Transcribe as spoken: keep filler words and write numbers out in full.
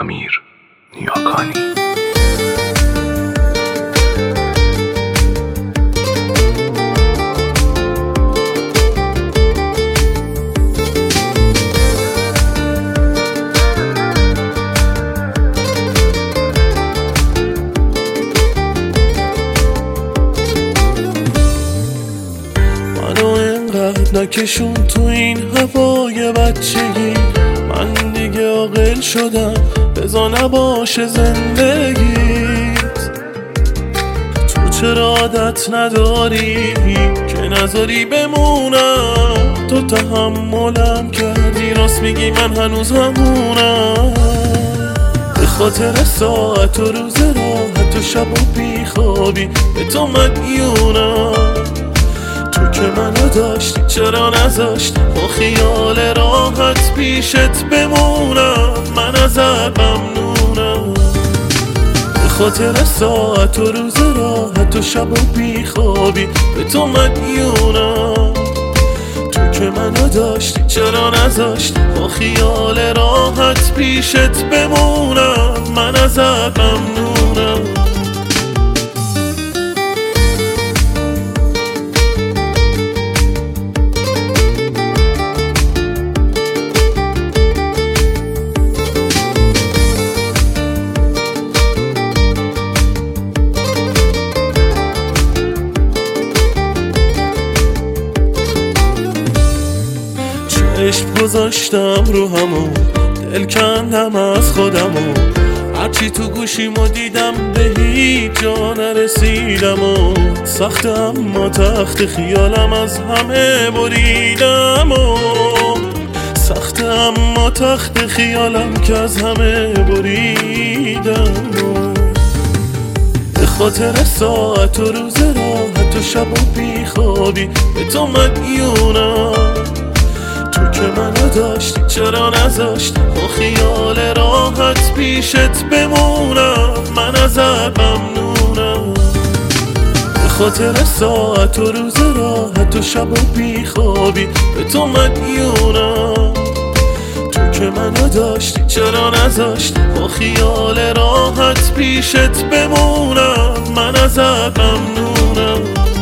امیر نیاکانی. نکشون تو این هوای بچگی، من دیگه عاقل شدم، بذار نباشه زندگیت. تو چرا عادت نداری که نذاری بمونم؟ تو تحملم کردی، راست میگی من هنوز همونم. به خاطر ساعت و روز راحت و شب و بیخوابی به تو مدیونم. تو که منو داشتی چرا نذاشتی با خیال راحت پیشت بمونم؟ من ازت ممنونم. به خاطر ساعت و روز راحت و شب و بیخوابی به تو مدیونم. تو که منو داشتی چرا نذاشتی با خیال راحت پیشت بمونم؟ من ازت ممنونم. عشق گذاشتم رو همون، دل کندم از خودمو، هرچی تو گوشیمو دیدم به هیچ جا نرسیدم. و سخت اما تخت خیالم از همه بریدم. و سخت اما تخت خیالم که از همه بریدم. و به خاطر ساعت و روز راحت و شب و بیخوابی به تو مدیونم. تو که منو داشتی چرا نذاشتی با خیال راحت پیشت بمونم؟ من ازت ممنونم. به خاطر ساعت و روز راحت و شب و بیخوابی به تو مدیونم. تو که منو داشتی چرا نذاشتی با خیال راحت پیشت بمونم؟ من ازت ممنونم.